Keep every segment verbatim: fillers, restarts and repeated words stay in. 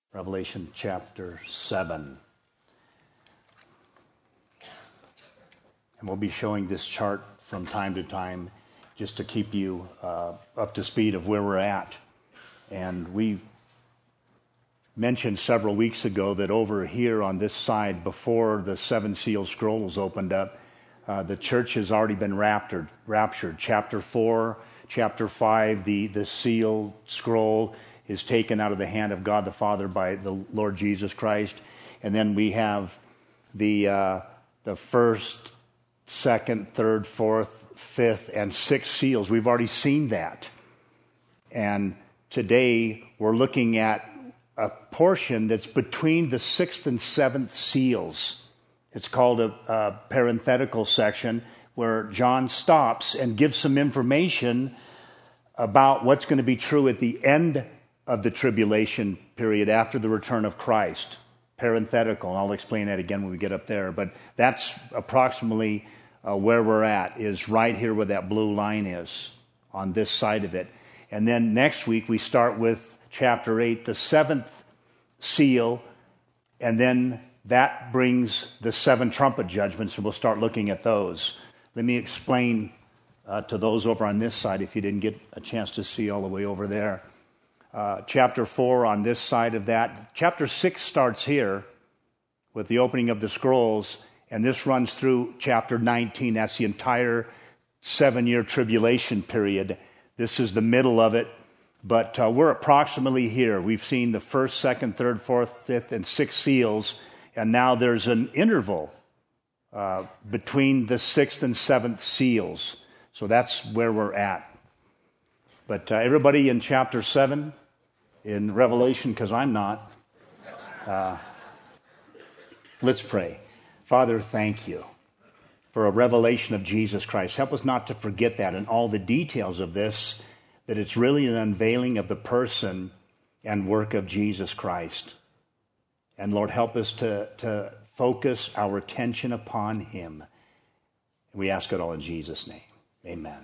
Revelation chapter seven. And we'll be showing this chart from time to time just to keep you uh, up to speed of where we're at. And we mentioned several weeks ago that over here on this side, before the seven seal scrolls opened up, uh, the church has already been raptured. raptured. Chapter four, chapter five, the, the seal scroll is taken out of the hand of God the Father by the Lord Jesus Christ. And then we have the uh, the first, second, third, fourth, fifth, and sixth seals. We've already seen that. And today we're looking at a portion that's between the sixth and seventh seals. It's called a, a parenthetical section where John stops and gives some information about what's going to be true at the end of the tribulation period after the return of Christ. Parenthetical. I'll explain that again when we get up there. But that's approximately uh, where we're at, is right here where that blue line is, on this side of it. And then next week we start with chapter eight, the seventh seal, and then that brings the seven trumpet judgments, and we'll start looking at those. Let me explain uh, to those over on this side, if you didn't get a chance to see all the way over there. Uh, chapter four on this side of that. Chapter six starts here with the opening of the scrolls, and this runs through chapter nineteen. That's the entire seven-year tribulation period. This is the middle of it, but uh, we're approximately here. We've seen the first, second, third, fourth, fifth, and sixth seals, and now there's an interval uh, between the sixth and seventh seals. So that's where we're at. But uh, everybody in chapter seven in Revelation, because I'm not, uh, let's pray. Father, thank you for a revelation of Jesus Christ. Help us not to forget that in all the details of this, that it's really an unveiling of the person and work of Jesus Christ. And Lord, help us to, to focus our attention upon him. We ask it all in Jesus' name. Amen.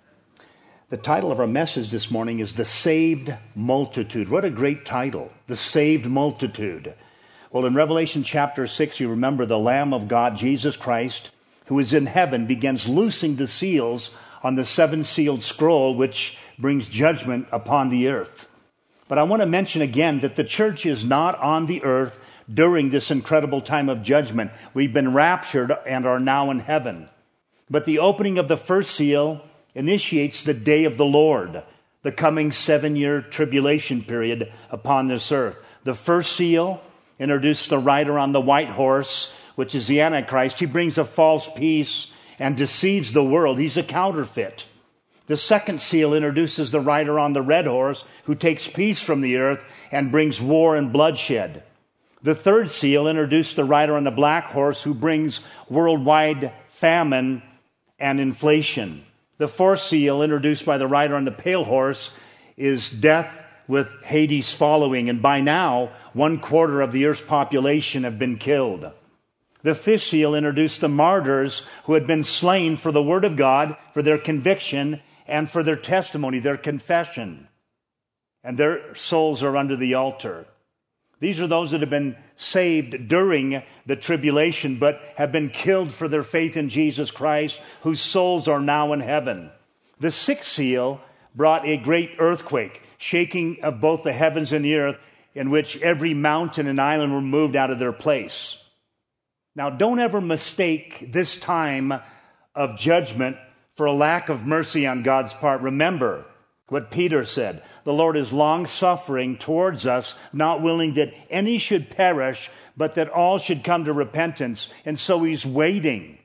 The title of our message this morning is The Saved Multitude. What a great title, The Saved Multitude. Well, in Revelation chapter six, you remember the Lamb of God, Jesus Christ, who is in heaven, begins loosing the seals on the seven-sealed scroll, which brings judgment upon the earth. But I want to mention again that the church is not on the earth during this incredible time of judgment. We've been raptured and are now in heaven. But the opening of the first seal initiates the day of the Lord, the coming seven-year tribulation period upon this earth. The first seal introduced the rider on the white horse, which is the Antichrist. He brings a false peace and deceives the world. He's a counterfeit. The second seal introduces the rider on the red horse, who takes peace from the earth and brings war and bloodshed. The third seal introduced the rider on the black horse, who brings worldwide famine and inflation. The fourth seal, introduced by the rider on the pale horse, is death with Hades following. And by now, one quarter of the earth's population have been killed. The fifth seal introduced the martyrs who had been slain for the word of God, for their conviction, and for their testimony, their confession. And their souls are under the altar. These are those that have been saved during the tribulation, but have been killed for their faith in Jesus Christ, whose souls are now in heaven. The sixth seal brought a great earthquake, shaking of both the heavens and the earth, in which every mountain and island were moved out of their place. Now, don't ever mistake this time of judgment for a lack of mercy on God's part. Remember what Peter said: the Lord is long-suffering towards us, not willing that any should perish, but that all should come to repentance. And so he's waiting.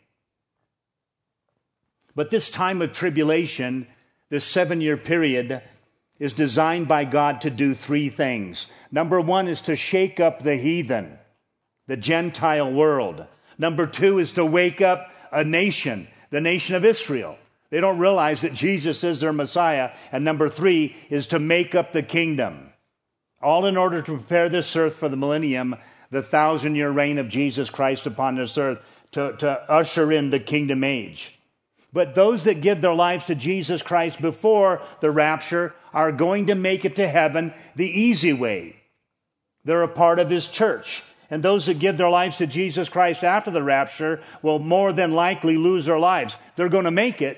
But this time of tribulation, this seven-year period, is designed by God to do three things. Number one is to shake up the heathen, the Gentile world. Number two is to wake up a nation, the nation of Israel. They don't realize that Jesus is their Messiah. And number three is to make up the kingdom. All in order to prepare this earth for the millennium, the thousand-year reign of Jesus Christ upon this earth, to, to usher in the kingdom age. But those that give their lives to Jesus Christ before the rapture are going to make it to heaven the easy way. They're a part of his church. And those that give their lives to Jesus Christ after the rapture will more than likely lose their lives. They're going to make it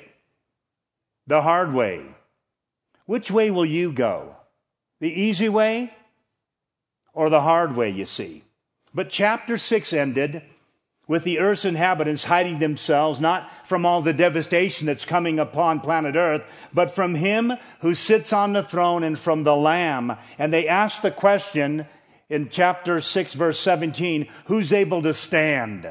the hard way. Which way will you go? The easy way or the hard way, you see? But chapter six ended with the earth's inhabitants hiding themselves, not from all the devastation that's coming upon planet Earth, but from him who sits on the throne and from the Lamb. And they asked the question in chapter six, verse seventeen, who's able to stand?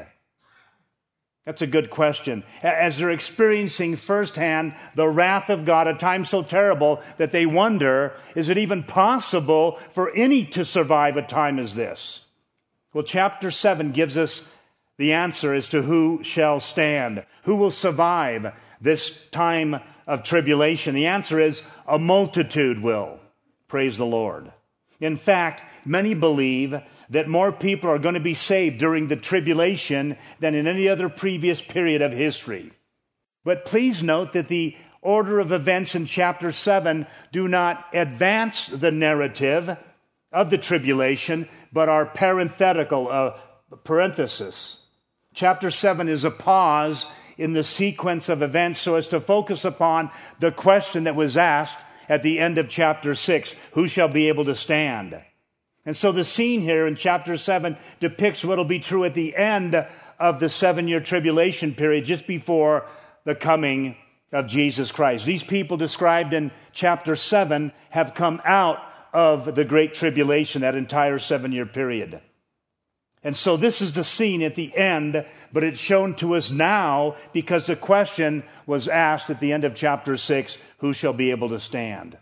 That's a good question. As they're experiencing firsthand the wrath of God, a time so terrible that they wonder, is it even possible for any to survive a time as this? Well, chapter seven gives us the answer as to who shall stand, who will survive this time of tribulation. The answer is a multitude will. Praise the Lord. In fact, many believe that more people are going to be saved during the tribulation than in any other previous period of history. But please note that the order of events in chapter seven do not advance the narrative of the tribulation, but are parenthetical, a parenthesis. Chapter seven is a pause in the sequence of events so as to focus upon the question that was asked at the end of chapter six, who shall be able to stand? And so the scene here in chapter seven depicts what will be true at the end of the seven-year tribulation period, just before the coming of Jesus Christ. These people described in chapter seven have come out of the great tribulation, that entire seven-year period. And so this is the scene at the end, but it's shown to us now because the question was asked at the end of chapter six, who shall be able to stand?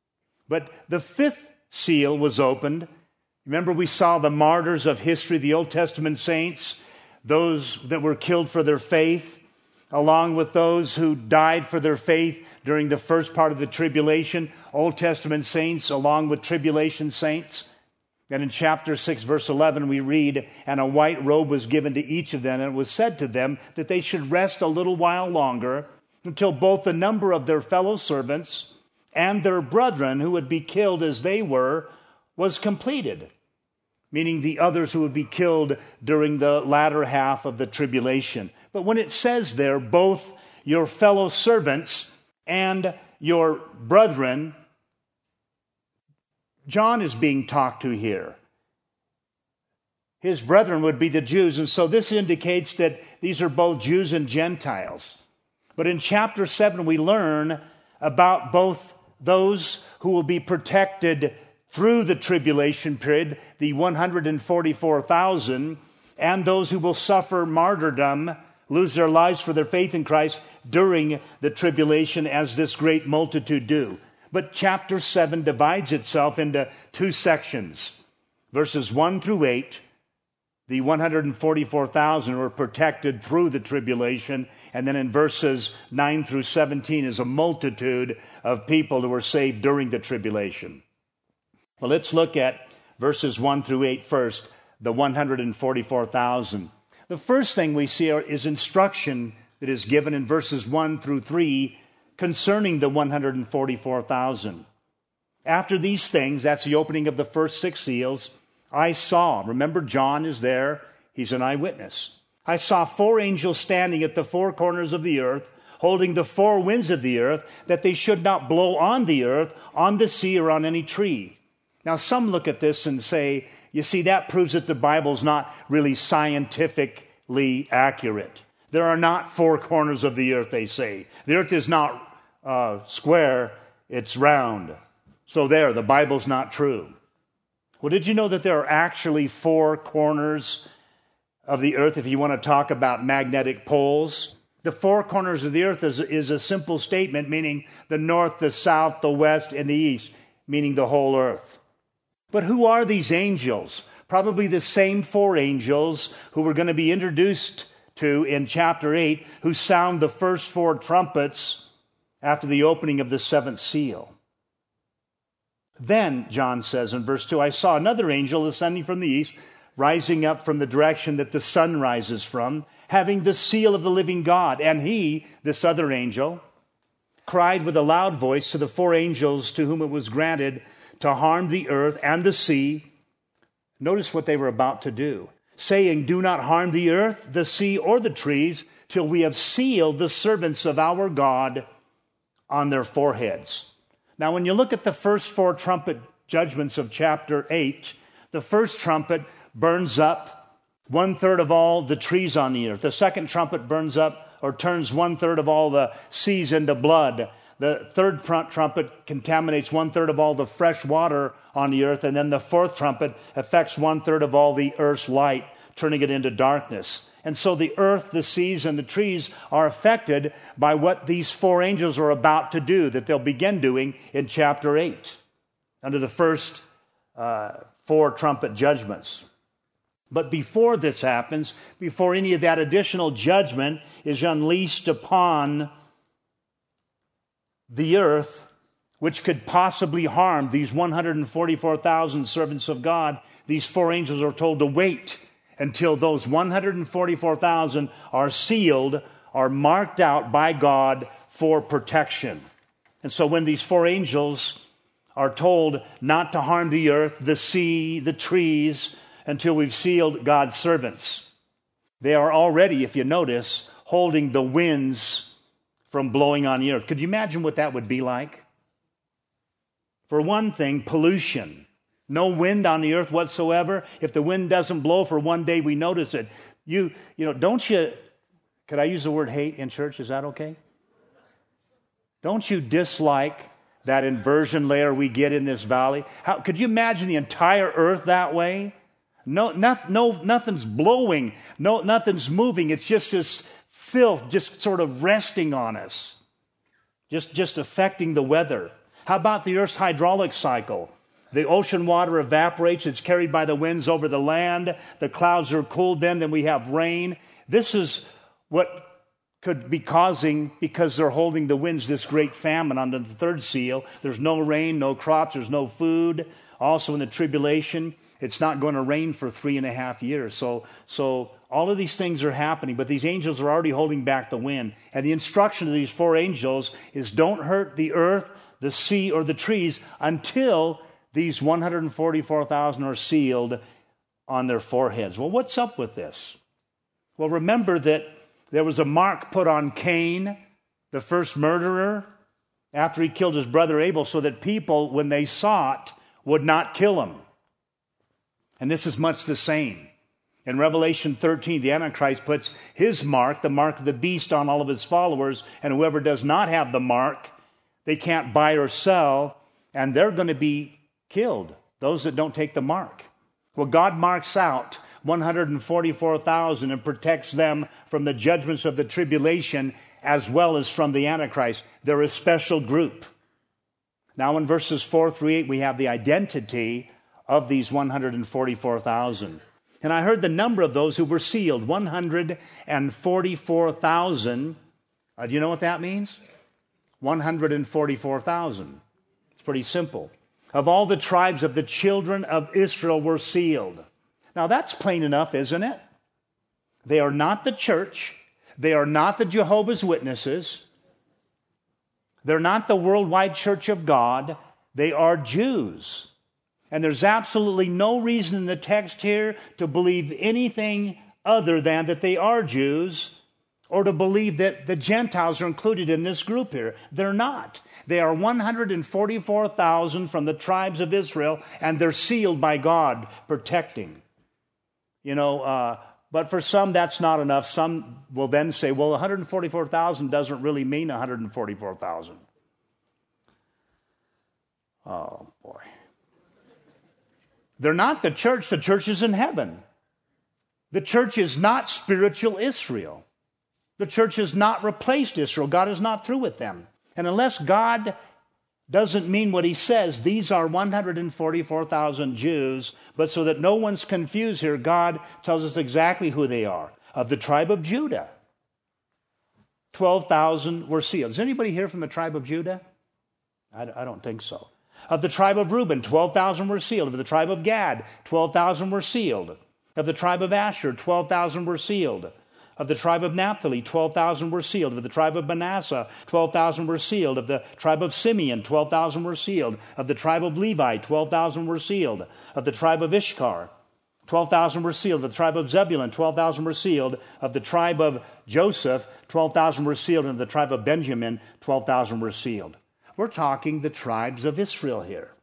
But the fifth seal was opened. Remember, we saw the martyrs of history, the Old Testament saints, those that were killed for their faith, along with those who died for their faith during the first part of the tribulation, Old Testament saints along with tribulation saints. And in chapter six, verse eleven, we read, and a white robe was given to each of them, and it was said to them that they should rest a little while longer until both the number of their fellow servants and their brethren who would be killed as they were was completed, meaning the others who would be killed during the latter half of the tribulation. But when it says there, both your fellow servants and your brethren, John is being talked to here. His brethren would be the Jews, and so this indicates that these are both Jews and Gentiles. But in chapter seven, we learn about both those who will be protected through the tribulation period, the one hundred forty-four thousand, and those who will suffer martyrdom, lose their lives for their faith in Christ during the tribulation, as this great multitude do. But chapter seven divides itself into two sections. Verses one through eight, the one hundred forty-four thousand were protected through the tribulation. And then in verses nine through seventeen is a multitude of people who were saved during the tribulation. Well, let's look at verses one through eight first, the one hundred forty-four thousand. The first thing we see is instruction that is given in verses one through three concerning the one hundred forty-four thousand. After these things, that's the opening of the first six seals, I saw, remember John is there, he's an eyewitness. I saw four angels standing at the four corners of the earth, holding the four winds of the earth, that they should not blow on the earth, on the sea, or on any tree. Now some look at this and say, you see, that proves that the Bible's not really scientifically accurate. There are not four corners of the earth, they say. The earth is not uh, square, it's round. So there, the Bible's not true. Well, did you know that there are actually four corners of the earth if you want to talk about magnetic poles? The four corners of the earth is, is a simple statement, meaning the north, the south, the west, and the east, meaning the whole earth. But who are these angels? Probably the same four angels who we're going to be introduced to in chapter eight, who sound the first four trumpets after the opening of the seventh seal. Then, John says in verse two, I saw another angel ascending from the east, rising up from the direction that the sun rises from, having the seal of the living God. And he, this other angel, cried with a loud voice to the four angels to whom it was granted to harm the earth and the sea, Notice what they were about to do, saying, do not harm the earth, the sea, or the trees, till we have sealed the servants of our God on their foreheads. Now, when you look at the first four trumpet judgments of chapter eight, the first trumpet burns up one-third of all the trees on the earth. The second trumpet burns up or turns one-third of all the seas into blood. The third trumpet contaminates one-third of all the fresh water on the earth. And then the fourth trumpet affects one-third of all the earth's light, turning it into darkness. And so the earth, the seas, and the trees are affected by what these four angels are about to do, that they'll begin doing in chapter eight, under the first uh, four trumpet judgments. But before this happens, before any of that additional judgment is unleashed upon the earth, which could possibly harm these one hundred forty-four thousand servants of God, these four angels are told to wait until those one hundred forty-four thousand are sealed, are marked out by God for protection. And so when these four angels are told not to harm the earth, the sea, the trees, until we've sealed God's servants, they are already, if you notice, holding the winds from blowing on the earth. Could you imagine what that would be like? For one thing, pollution. No wind on the earth whatsoever. If the wind doesn't blow for one day, we notice it. You, you know, don't you, could I use the word hate in church? Is that okay? Don't you dislike that inversion layer we get in this valley? How, could you imagine the entire earth that way? No, no, no, nothing's blowing. No, nothing's moving. It's just this filth just sort of resting on us, just, just affecting the weather. How about the earth's hydraulic cycle? The ocean water evaporates. It's carried by the winds over the land. The clouds are cooled then. Then we have rain. This is what could be causing, because they're holding the winds, this great famine under the third seal. There's no rain, no crops, there's no food. Also in the tribulation, it's not going to rain for three and a half years. So, so all of these things are happening, but these angels are already holding back the wind. And the instruction of these four angels is don't hurt the earth, the sea, or the trees until these one hundred forty-four thousand are sealed on their foreheads. Well, what's up with this? Well, remember that there was a mark put on Cain, the first murderer, after he killed his brother Abel, so that people, when they saw it, would not kill him. And this is much the same. In Revelation thirteen, the Antichrist puts his mark, the mark of the beast, on all of his followers, and whoever does not have the mark, they can't buy or sell, and they're going to be killed, those that don't take the mark. Well, God marks out one hundred forty-four thousand and protects them from the judgments of the tribulation as well as from the Antichrist. They're a special group. Now in verses four through eight, we have the identity of these one hundred forty-four thousand. And I heard the number of those who were sealed, one hundred forty-four thousand. Uh, do you know what that means? one hundred forty-four thousand. It's pretty simple. Of all the tribes of the children of Israel were sealed. Now that's plain enough, isn't it? They are not the church. They are not the Jehovah's Witnesses. They're not the worldwide church of God. They are Jews. And there's absolutely no reason in the text here to believe anything other than that they are Jews, or to believe that the Gentiles are included in this group here. They're not. They are one hundred forty-four thousand from the tribes of Israel, and they're sealed by God, protecting. You know, uh, but for some, that's not enough. Some will then say, well, one hundred forty-four thousand doesn't really mean one hundred forty-four thousand. Oh, boy. They're not the church. The church is in heaven. The church is not spiritual Israel. The church has not replaced Israel. God is not through with them. And unless God doesn't mean what he says, these are one hundred forty-four thousand Jews, but so that no one's confused here, God tells us exactly who they are. Of the tribe of Judah, twelve thousand were sealed. Is anybody here from the tribe of Judah? I, I don't think so. Of the tribe of Reuben, twelve thousand were sealed. Of the tribe of Gad, twelve thousand were sealed. Of the tribe of Asher, twelve thousand were sealed. Of the tribe of Naphtali, twelve thousand were sealed. Of the tribe of Manasseh, twelve thousand were sealed. Of the tribe of Simeon, twelve thousand were sealed. Of the tribe of Levi, twelve thousand were sealed. Of the tribe of Issachar, twelve thousand were sealed. Of the tribe of Zebulun, twelve thousand were sealed. Of the tribe of Joseph, twelve thousand were sealed. And of the tribe of Benjamin, twelve thousand were sealed. We're talking the tribes of Israel here.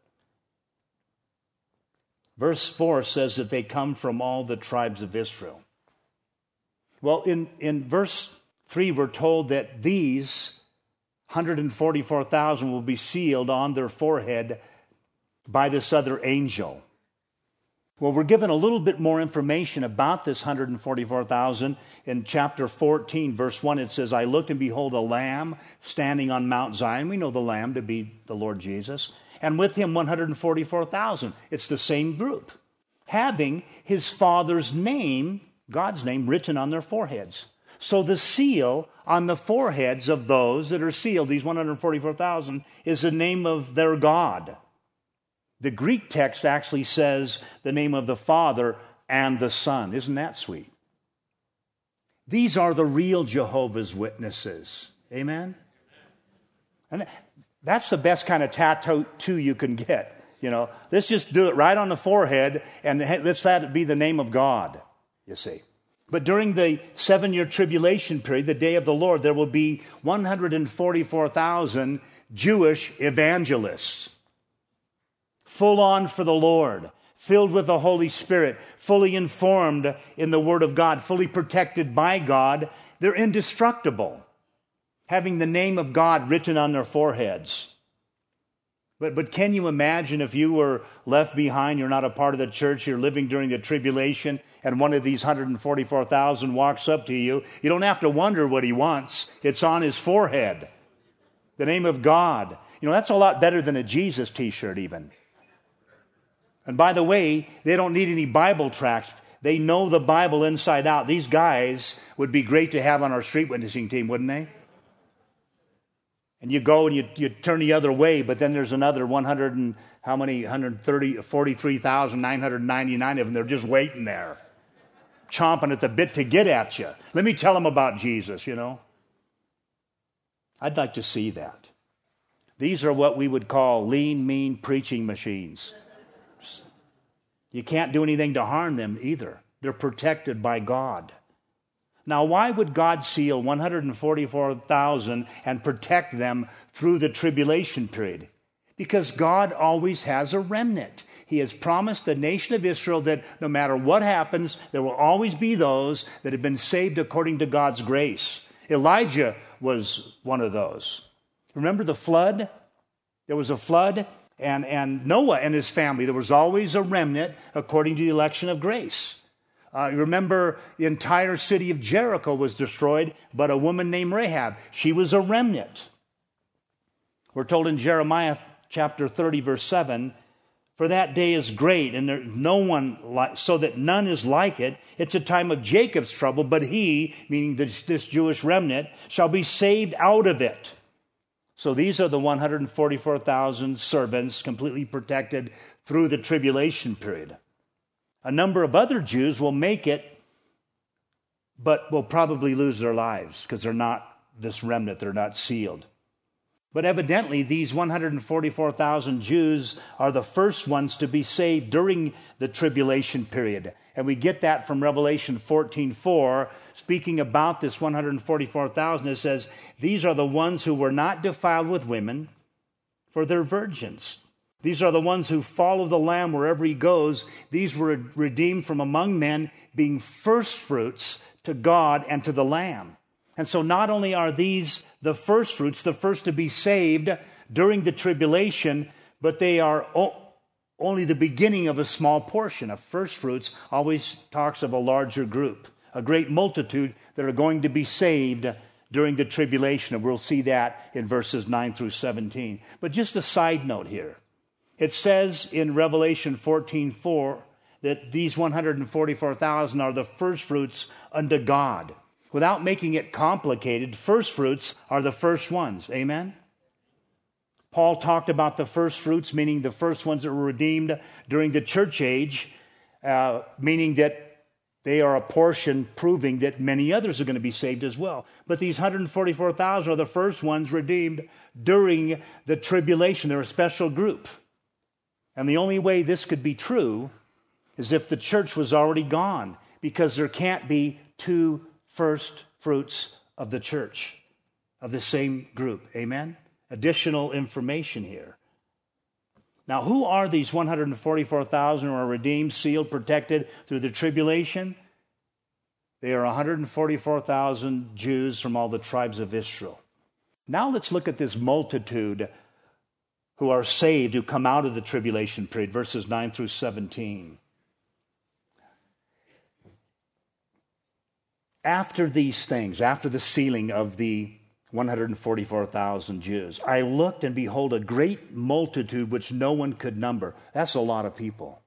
Verse four says that they come from all the tribes of Israel. Well, in, in verse three, we're told that these one hundred forty-four thousand will be sealed on their forehead by this other angel. Well, we're given a little bit more information about this one hundred forty-four thousand. In chapter fourteen, verse one, it says, I looked and behold a lamb standing on Mount Zion. We know the lamb to be the Lord Jesus. And with him one hundred forty-four thousand. It's the same group, having his father's name, God's name, written on their foreheads. So the seal on the foreheads of those that are sealed, these one hundred forty-four thousand, is the name of their God. The Greek text actually says the name of the Father and the Son. Isn't that sweet? These are the real Jehovah's Witnesses. Amen? And that's the best kind of tattoo you can get. You know, let's just do it right on the forehead and let's let it be the name of God, you see. But during the seven-year tribulation period, the day of the Lord, there will be one hundred forty-four thousand Jewish evangelists, full on for the Lord, filled with the Holy Spirit, fully informed in the Word of God, fully protected by God. They're indestructible, having the name of God written on their foreheads. But, but can you imagine if you were left behind, you're not a part of the church, you're living during the tribulation, and one of these one hundred forty-four thousand walks up to you? You don't have to wonder what he wants. It's on his forehead. The name of God. You know, that's a lot better than a Jesus t-shirt even. And by the way, they don't need any Bible tracts. They know the Bible inside out. These guys would be great to have on our street witnessing team, wouldn't they? And you go and you, you turn the other way, but then there's another one hundred and how many? one hundred thirty, forty-three thousand nine hundred ninety-nine of them. They're just waiting there, chomping at the bit to get at you. Let me tell them about Jesus, you know. I'd like to see that. These are what we would call lean, mean preaching machines. You can't do anything to harm them either. They're protected by God. Now, why would God seal one hundred forty-four thousand and protect them through the tribulation period? Because God always has a remnant. He has promised the nation of Israel that no matter what happens, there will always be those that have been saved according to God's grace. Elijah was one of those. Remember the flood? There was a flood, and, and Noah and his family, there was always a remnant according to the election of grace. Uh, remember, the entire city of Jericho was destroyed, but a woman named Rahab, she was a remnant. We're told in Jeremiah chapter thirty, verse seven, for that day is great, and there no one like, so that none is like it. It's a time of Jacob's trouble, but he, meaning this, this Jewish remnant, shall be saved out of it. So these are the one hundred forty-four thousand servants completely protected through the tribulation period. A number of other Jews will make it, but will probably lose their lives because they're not this remnant, they're not sealed. But evidently, these one hundred forty-four thousand Jews are the first ones to be saved during the tribulation period. And we get that from Revelation fourteen four. Speaking about this one hundred forty-four thousand, it says, these are the ones who were not defiled with women, for they're virgins. These are the ones who follow the Lamb wherever he goes. These were redeemed from among men, being first fruits to God and to the Lamb. And so not only are these the first fruits, the first to be saved during the tribulation, but they are o- only the beginning of a small portion. Of first fruits always talks of a larger group, a great multitude that are going to be saved during the tribulation. And we'll see that in verses nine through seventeen. But just a side note here. It says in Revelation fourteen four that these one hundred forty-four thousand are the first fruits unto God. Without making it complicated, first fruits are the first ones. Amen? Paul talked about the first fruits, meaning the first ones that were redeemed during the church age, uh, meaning that they are a portion proving that many others are going to be saved as well. But these one hundred forty-four thousand are the first ones redeemed during the tribulation. They're a special group. And the only way this could be true as if the church was already gone, because there can't be two first fruits of the church, of the same group. Amen? Additional information here. Now, who are these one hundred forty-four thousand who are redeemed, sealed, protected through the tribulation? They are one hundred forty-four thousand Jews from all the tribes of Israel. Now let's look at this multitude who are saved, who come out of the tribulation period, verses nine through seventeen. After these things, after the sealing of the one hundred forty-four thousand Jews, I looked, and behold, a great multitude which no one could number. That's a lot of people.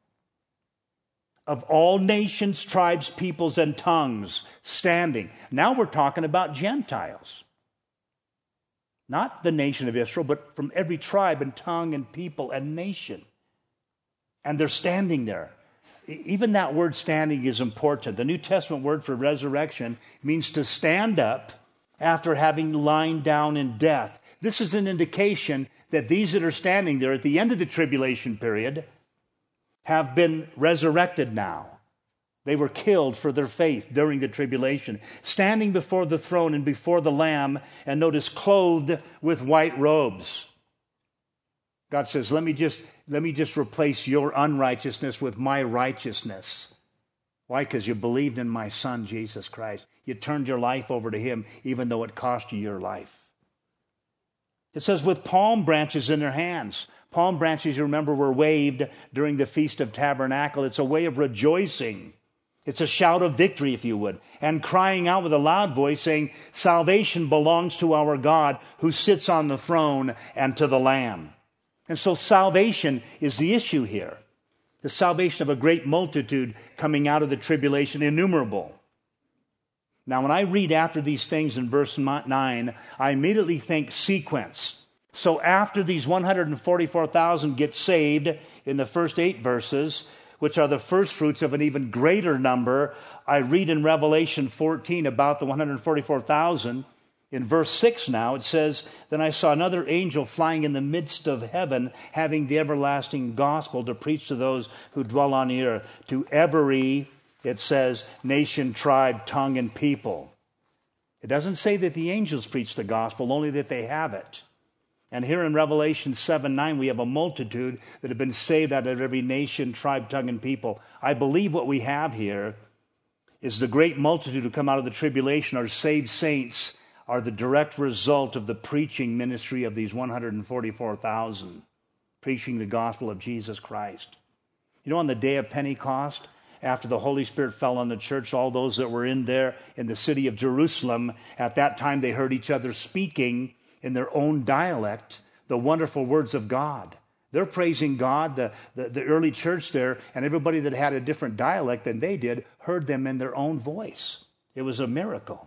Of all nations, tribes, peoples, and tongues, standing. Now we're talking about Gentiles. Not the nation of Israel, but from every tribe and tongue and people and nation. And they're standing there. Even that word standing is important. The New Testament word for resurrection means to stand up after having lain down in death. This is an indication that these that are standing there at the end of the tribulation period have been resurrected now. They were killed for their faith during the tribulation, standing before the throne and before the Lamb, and notice, clothed with white robes. God says, let me just, let me just replace your unrighteousness with my righteousness. Why? Because you believed in my Son, Jesus Christ. You turned your life over to him, even though it cost you your life. It says, with palm branches in their hands. Palm branches, you remember, were waved during the Feast of Tabernacle. It's a way of rejoicing. It's a shout of victory, if you would, and crying out with a loud voice, saying, salvation belongs to our God who sits on the throne and to the Lamb. And so salvation is the issue here. The salvation of a great multitude coming out of the tribulation, innumerable. Now, when I read after these things in verse nine, I immediately think sequence. So after these one hundred forty-four thousand get saved in the first eight verses, which are the first fruits of an even greater number, I read in Revelation fourteen about the one hundred forty-four thousand. In verse six now, it says, then I saw another angel flying in the midst of heaven, having the everlasting gospel to preach to those who dwell on the earth, to every, it says, nation, tribe, tongue, and people. It doesn't say that the angels preach the gospel, only that they have it. And here in Revelation seven nine, we have a multitude that have been saved out of every nation, tribe, tongue, and people. I believe what we have here is the great multitude who come out of the tribulation are saved saints, are the direct result of the preaching ministry of these one hundred forty-four thousand, preaching the gospel of Jesus Christ. You know, on the day of Pentecost, after the Holy Spirit fell on the church, all those that were in there in the city of Jerusalem, at that time they heard each other speaking in their own dialect the wonderful words of God. They're praising God, the, the, the early church there, and everybody that had a different dialect than they did heard them in their own voice. It was a miracle.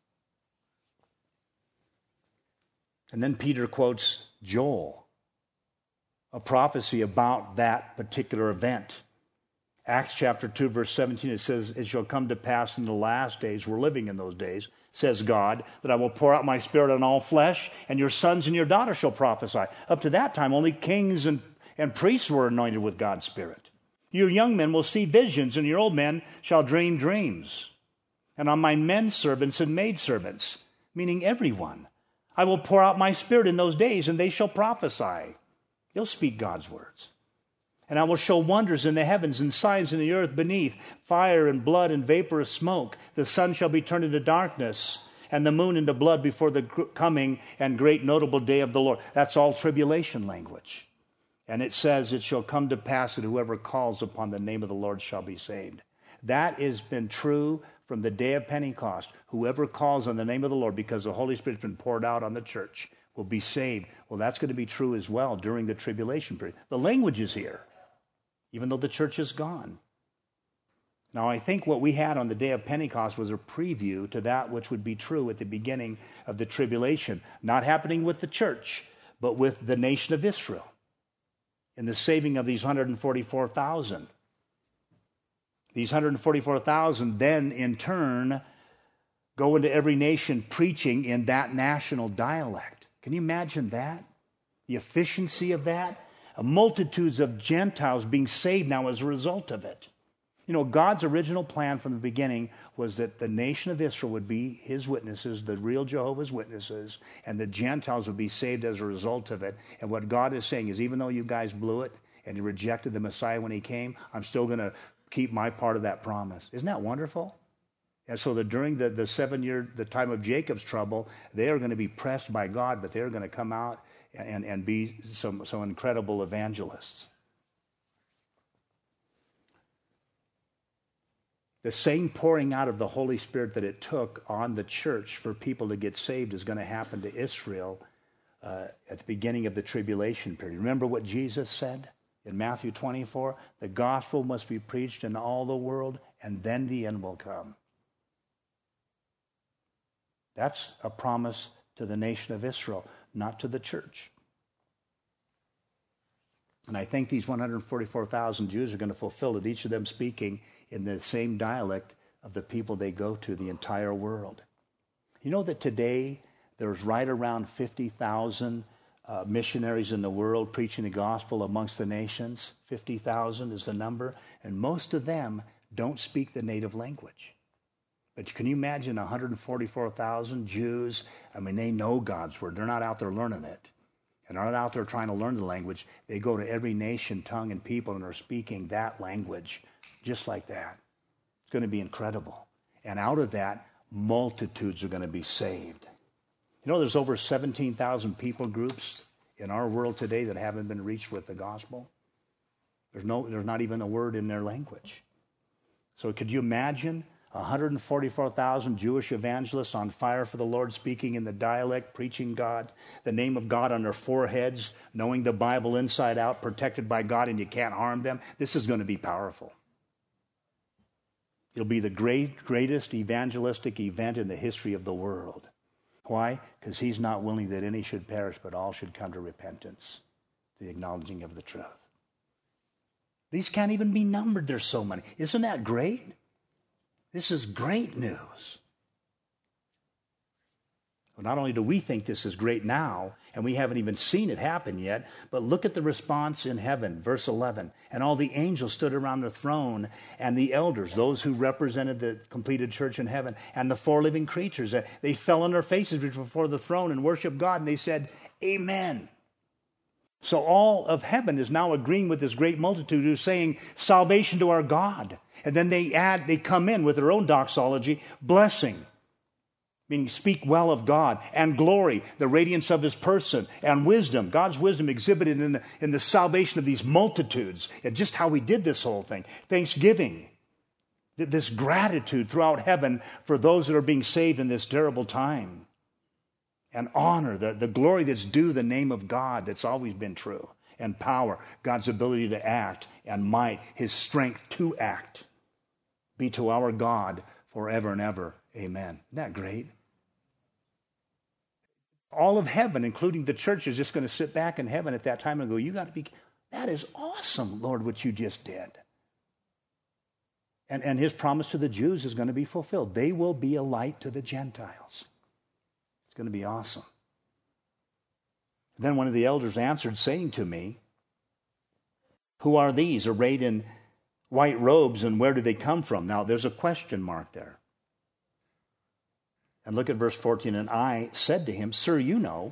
And then Peter quotes Joel, a prophecy about that particular event. Acts chapter two, verse seventeen, it says, it shall come to pass in the last days, we're living in those days, says God, that I will pour out my spirit on all flesh, and your sons and your daughters shall prophesy. Up to that time, only kings and, and priests were anointed with God's Spirit. Your young men will see visions, and your old men shall dream dreams. And on my men servants and maidservants, meaning everyone, I will pour out my spirit in those days, and they shall prophesy. They'll speak God's words. And I will show wonders in the heavens and signs in the earth beneath, fire and blood and vapor of smoke. The sun shall be turned into darkness, and the moon into blood before the coming and great notable day of the Lord. That's all tribulation language. And it says, it shall come to pass that whoever calls upon the name of the Lord shall be saved. That has been true from the day of Pentecost. Whoever calls on the name of the Lord, because the Holy Spirit's been poured out on the church, will be saved. Well, that's going to be true as well during the tribulation period. The language is here, even though the church is gone. Now, I think what we had on the day of Pentecost was a preview to that which would be true at the beginning of the tribulation, not happening with the church, but with the nation of Israel, in the saving of these one hundred forty-four thousand. These one hundred forty-four thousand then, in turn, go into every nation preaching in that national dialect. Can you imagine that? The efficiency of that? Multitudes of Gentiles being saved now as a result of it. You know, God's original plan from the beginning was that the nation of Israel would be his witnesses, the real Jehovah's Witnesses, and the Gentiles would be saved as a result of it. And what God is saying is, even though you guys blew it and you rejected the Messiah when he came, I'm still going to keep my part of that promise. Isn't that wonderful? And so that during the, the seven year, the time of Jacob's trouble, they are going to be pressed by God, but they're going to come out and, and be some, some incredible evangelists. The same pouring out of the Holy Spirit that it took on the church for people to get saved is going to happen to Israel uh, at the beginning of the tribulation period. Remember what Jesus said in Matthew twenty-four? The gospel must be preached in all the world, and then the end will come. That's a promise to the nation of Israel, not to the church. And I think these one hundred forty-four thousand Jews are going to fulfill it, each of them speaking in the same dialect of the people they go to, the entire world. You know that today there's right around fifty thousand uh, missionaries in the world preaching the gospel amongst the nations. fifty thousand is the number, and most of them don't speak the native language. But can you imagine one hundred forty-four thousand Jews? I mean, they know God's word. They're not out there learning it. And they're not out there trying to learn the language. They go to every nation, tongue, and people and are speaking that language just like that. It's going to be incredible. And out of that, multitudes are going to be saved. You know, there's over seventeen thousand people groups in our world today that haven't been reached with the gospel. There's no, there's not even a word in their language. So could you imagine one hundred forty-four thousand Jewish evangelists on fire for the Lord, speaking in the dialect, preaching God, the name of God on their foreheads, knowing the Bible inside out, protected by God, and you can't harm them? This is going to be powerful. It'll be the great, greatest evangelistic event in the history of the world. Why? Because he's not willing that any should perish, but all should come to repentance, the acknowledging of the truth. These can't even be numbered. There's so many. Isn't that great? This is great news. Well, not only do we think this is great now, and we haven't even seen it happen yet, but look at the response in heaven, verse eleven. And all the angels stood around the throne, and the elders, those who represented the completed church in heaven, and the four living creatures. They fell on their faces before the throne and worshiped God, and they said, Amen. So all of heaven is now agreeing with this great multitude who's saying, salvation to our God. And then they add, they come in with their own doxology, blessing, meaning speak well of God, and glory, the radiance of his person, and wisdom, God's wisdom exhibited in the, in the salvation of these multitudes, and just how we did this whole thing. Thanksgiving, this gratitude throughout heaven for those that are being saved in this terrible time. And honor, the, the glory that's due the name of God that's always been true. And power, God's ability to act, and might, his strength to act, be to our God forever and ever. Amen. Isn't that great? All of heaven, including the church, is just going to sit back in heaven at that time and go, you got to be, that is awesome, Lord, what you just did. And, and his promise to the Jews is going to be fulfilled. They will be a light to the Gentiles. It's going to be awesome. Then one of the elders answered, saying to me, who are these arrayed in white robes, and where do they come from? Now, there's a question mark there. And look at verse fourteen. And I said to him, Sir, you know.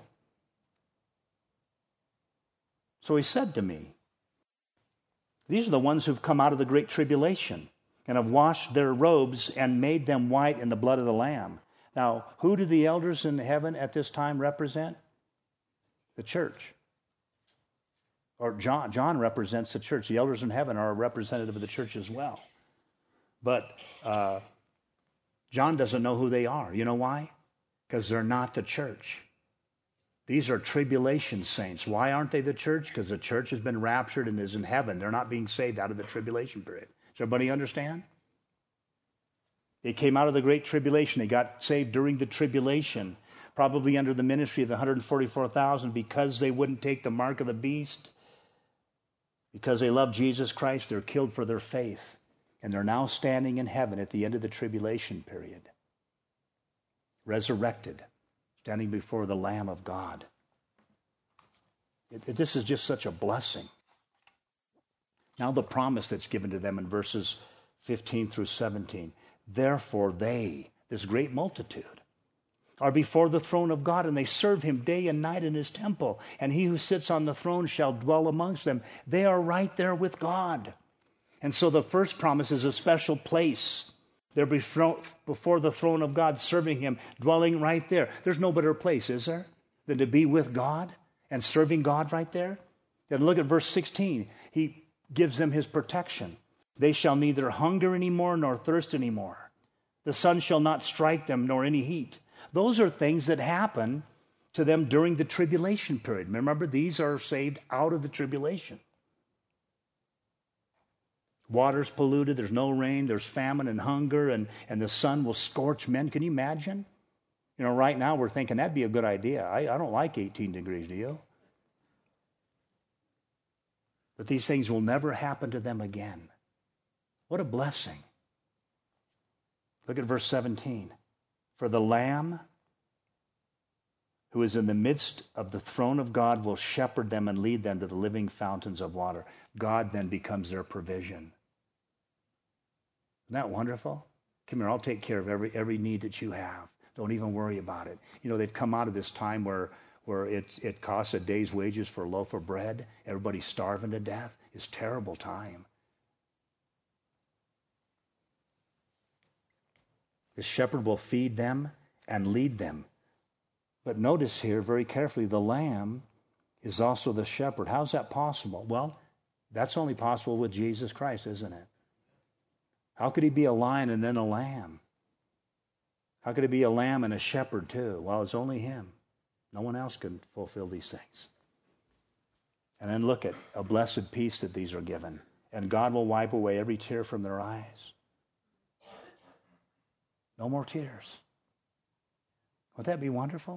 So he said to me, these are the ones who've come out of the great tribulation and have washed their robes and made them white in the blood of the Lamb. Now, who do the elders in heaven at this time represent? The church. Or John, John represents the church. The elders in heaven are a representative of the church as well. But uh, John doesn't know who they are. You know why? Because they're not the church. These are tribulation saints. Why aren't they the church? Because the church has been raptured and is in heaven. They're not being saved out of the tribulation period. Does everybody understand? They came out of the great tribulation. They got saved during the tribulation, probably under the ministry of the one hundred forty-four thousand, because they wouldn't take the mark of the beast. Because they love Jesus Christ, they're killed for their faith. And they're now standing in heaven at the end of the tribulation period. Resurrected, standing before the Lamb of God. It, it, this is just such a blessing. Now the promise that's given to them in verses fifteen through seventeen. Therefore they, this great multitude, are before the throne of God, and they serve him day and night in his temple. And he who sits on the throne shall dwell amongst them. They are right there with God. And so the first promise is a special place. They're before the throne of God, serving him, dwelling right there. There's no better place, is there, than to be with God and serving God right there? Then look at verse sixteen. He gives them his protection. They shall neither hunger anymore nor thirst anymore. The sun shall not strike them nor any heat. Those are things that happen to them during the tribulation period. Remember, these are saved out of the tribulation. Water's polluted, there's no rain, there's famine and hunger, and, and the sun will scorch men. Can you imagine? You know, right now we're thinking that'd be a good idea. I, I don't like eighteen degrees, do you? But these things will never happen to them again. What a blessing. Look at verse seventeen. For the Lamb who is in the midst of the throne of God will shepherd them and lead them to the living fountains of water. God then becomes their provision. Isn't that wonderful? Come here, I'll take care of every every need that you have. Don't even worry about it. You know, they've come out of this time where, where it, it costs a day's wages for a loaf of bread. Everybody's starving to death. It's a terrible time. The shepherd will feed them and lead them. But notice here very carefully, the Lamb is also the shepherd. How's that possible? Well, that's only possible with Jesus Christ, isn't it? How could he be a lion and then a lamb? How could he be a lamb and a shepherd too? Well, it's only him. No one else can fulfill these things. And then look at a blessed peace that these are given. And God will wipe away every tear from their eyes. No more tears. Would that be wonderful?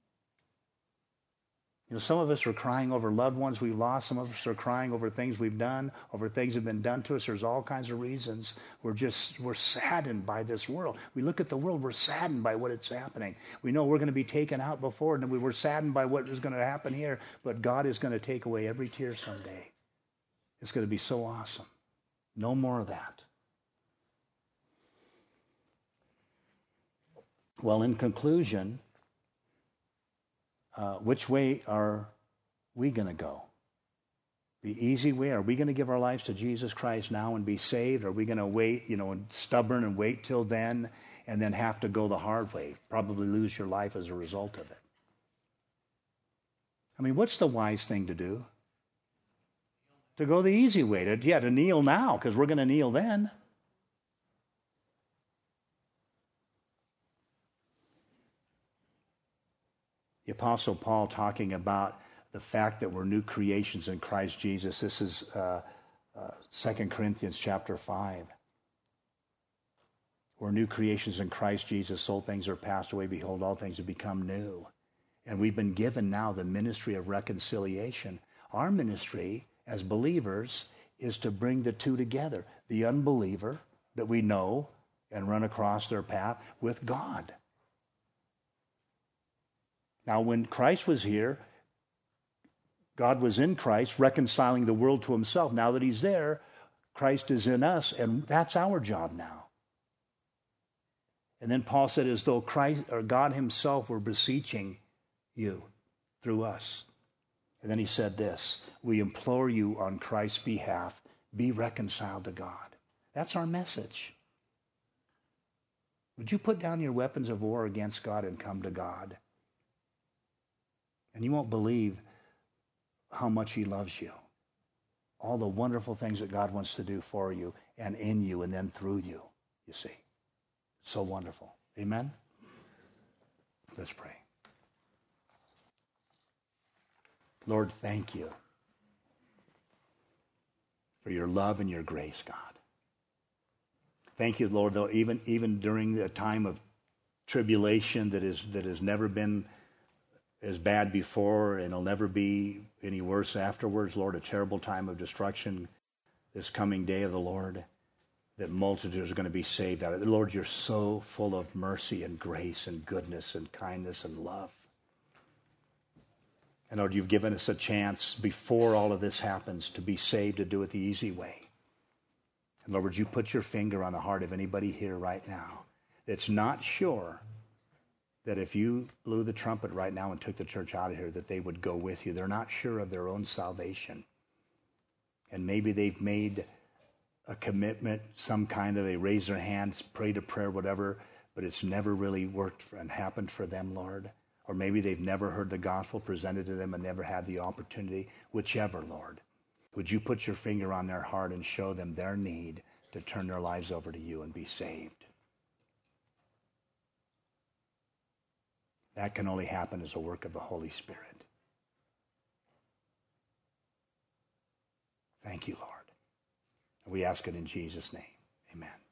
You know, some of us are crying over loved ones we've lost. Some of us are crying over things we've done, over things that have been done to us. There's all kinds of reasons. We're just, we're saddened by this world. We look at the world, we're saddened by what is happening. We know we're going to be taken out before, and we were saddened by what is going to happen here. But God is going to take away every tear someday. It's going to be so awesome. No more of that. Well, in conclusion, uh, which way are we going to go? The easy way? Are we going to give our lives to Jesus Christ now and be saved? Are we going to wait, you know, and stubborn and wait till then and then have to go the hard way? Probably lose your life as a result of it. I mean, what's the wise thing to do? To go the easy way. To, yeah, to kneel now, because we're going to kneel then. The Apostle Paul talking about the fact that we're new creations in Christ Jesus. This is uh, uh, Second Corinthians chapter five. We're new creations in Christ Jesus. Old things are passed away. Behold, all things have become new. And we've been given now the ministry of reconciliation. Our ministry as believers is to bring the two together. The unbeliever that we know and run across their path with God. Now, when Christ was here, God was in Christ, reconciling the world to himself. Now that he's there, Christ is in us, and that's our job now. And then Paul said, as though Christ or God himself were beseeching you through us. And then he said this, we implore you on Christ's behalf, be reconciled to God. That's our message. Would you put down your weapons of war against God and come to God? And you won't believe how much he loves you. All the wonderful things that God wants to do for you and in you and then through you, you see. It's so wonderful. Amen? Let's pray. Lord, thank you for your love and your grace, God. Thank you, Lord, though even, even during the time of tribulation that is that has never been as bad before and it'll never be any worse afterwards, Lord, a terrible time of destruction, this coming day of the Lord, that multitudes are going to be saved out of it. Lord, you're so full of mercy and grace and goodness and kindness and love. And Lord, you've given us a chance before all of this happens to be saved, to do it the easy way. And Lord, would you put your finger on the heart of anybody here right now that's not sure that if you blew the trumpet right now and took the church out of here, that they would go with you. They're not sure of their own salvation. And maybe they've made a commitment, some kind of, they raise their hands, prayed a prayer, whatever, but it's never really worked for, and happened for them, Lord. Or maybe they've never heard the gospel presented to them and never had the opportunity. Whichever, Lord. Would you put your finger on their heart and show them their need to turn their lives over to you and be saved? That can only happen as a work of the Holy Spirit. Thank you, Lord. And we ask it in Jesus' name. Amen.